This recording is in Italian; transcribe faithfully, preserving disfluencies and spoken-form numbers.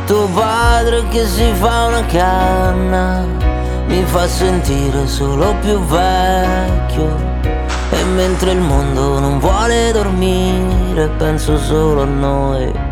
Tuo padre che si fa una canna mi fa sentire solo più vecchio. E mentre il mondo non vuole dormire penso solo a noi.